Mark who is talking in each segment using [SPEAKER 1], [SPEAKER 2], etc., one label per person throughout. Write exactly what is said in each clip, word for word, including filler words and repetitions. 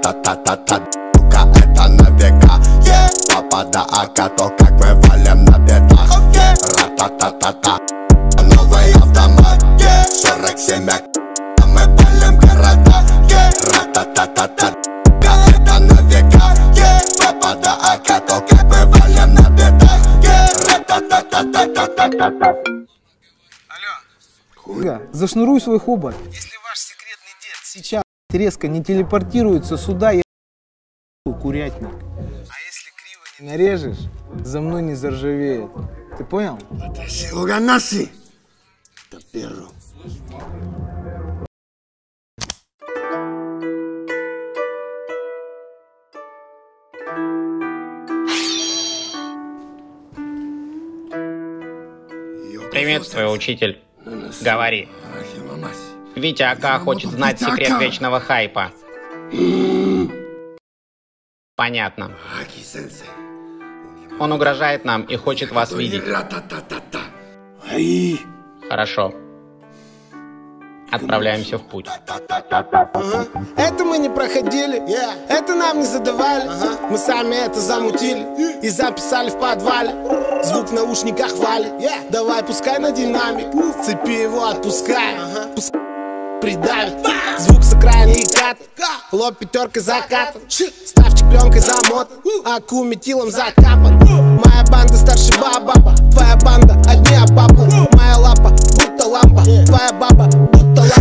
[SPEAKER 1] Ра-та-та-та-та, сука, это на века. Папа да ака, то как мы валим на бедах. Ра-та-та-та-та, новый автомат. Сорок семь, а мы палим города. Ра-та-та-та-та, это на века. Папа да ака, то как мы валим на бедах. Ра-та-та-та-та-та-та-та.
[SPEAKER 2] Алло. Зашнуруй свой хобот. Если ваш секретный дед сейчас резко не телепортируется сюда, я курятник. А если криво не нарежешь, за мной не заржавеет. Ты понял?
[SPEAKER 3] Приветствую, учитель. Говори. Витя Ака хочет знать секрет вечного хайпа. Понятно. Он угрожает нам и хочет вас видеть. Хорошо. Отправляемся в путь.
[SPEAKER 4] Ага. Это мы не проходили, yeah. Это нам не задавали, ага. Мы сами это замутили yeah. И записали в подвале. Звук в наушниках валит, yeah. Давай пускай на динамик, uh. Цепи его отпускай, ага. Пускай придавит, uh. Звук с экрана и кат, uh. Лоб пятеркой закатан, uh. Ставчик пленкой замотан, uh. Аку метилом закапан, uh. Моя банда старше баба, твоя банда одни обапла, uh. Моя лапа будто лампа, yeah. Твоя баба будто лампа.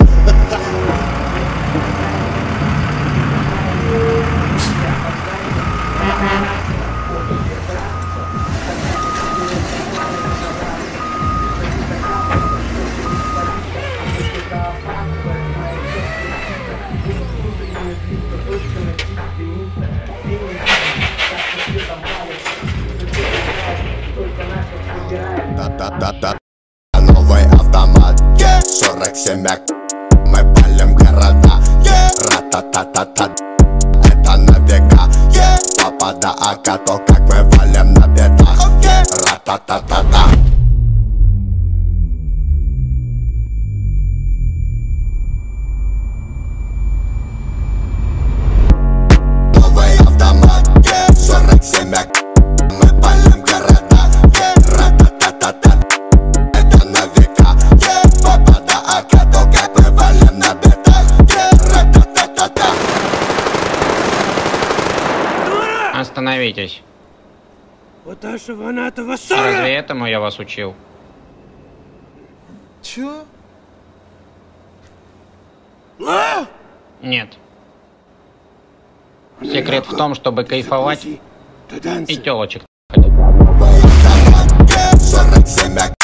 [SPEAKER 1] Да-да-да-да, новый автомат. Сорок семь, мы палим города. Ра-та-та-та-та, это на века. Папа да ака, то как мы валим на бедах. Ра-та-та-та-та. Новый автомат. Сорок семь, мы палим города. Ра-та-та-та-та, это на века. Папа да ака, то как мы валим на бедах. Ра-та-та-та-та.
[SPEAKER 3] Остановитесь. Разве этому я вас учил?
[SPEAKER 2] Чё?
[SPEAKER 3] Нет. Секрет в том, чтобы кайфовать и телочек.
[SPEAKER 1] сорок семь